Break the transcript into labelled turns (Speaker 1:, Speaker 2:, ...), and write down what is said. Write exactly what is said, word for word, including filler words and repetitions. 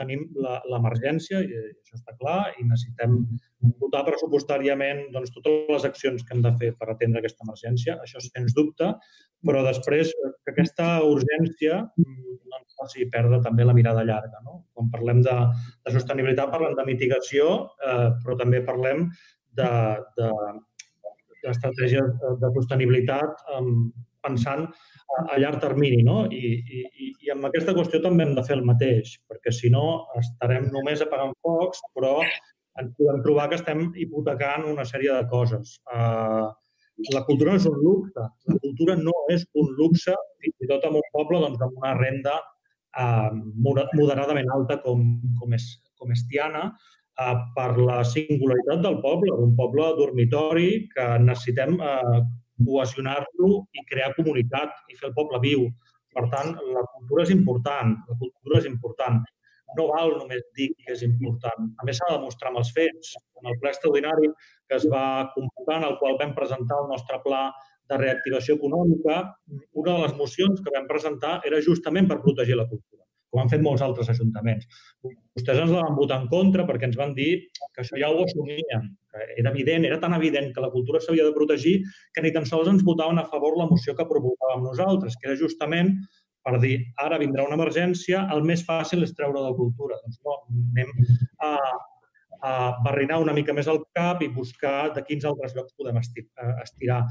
Speaker 1: tenim l'emergència, i això està clar, i necessitem dotar pressupostàriament totes les accions que hem de fer per atendre aquesta emergència, això sens dubte, però després que aquesta urgència no ens faci perdre també la mirada llarga. Quan parlem de sostenibilitat parlem de mitigació, però també parlem d'estratègies de sostenibilitat pensant a llarg termini. I amb aquesta qüestió també hem de fer el mateix, perquè si no estarem només apagant focs, però ens podem trobar que estem hipotecant una sèrie de coses. La cultura no és un luxe, la cultura no és un luxe, fins i tot en un poble amb una renda moderadament alta com és Tiana, per la singularitat del poble, un poble dormitori que necessitem cohesionar-lo i crear comunitat i fer el poble viu. Per tant, la cultura és important, la cultura és important. No val només dir que és important, també s'ha de demostrar amb els fets. En el ple extraordinari que es va convocar, en el qual vam presentar el nostre pla de reactivació econòmica, una de les mocions que vam presentar era justament per protegir la cultura, com han fet molts altres ajuntaments. Vostès ens la van votar en contra perquè ens van dir que això ja ho assumien, que era evident, era tan evident que la cultura s'havia de protegir que ni tan sols ens votaven a favor la moció que provocàvem nosaltres, que era justament per dir, ara vindrà una emergència, el més fàcil és treure la cultura. Doncs no, anem a barrinar una mica més el cap i buscar de quins altres llocs podem estirar.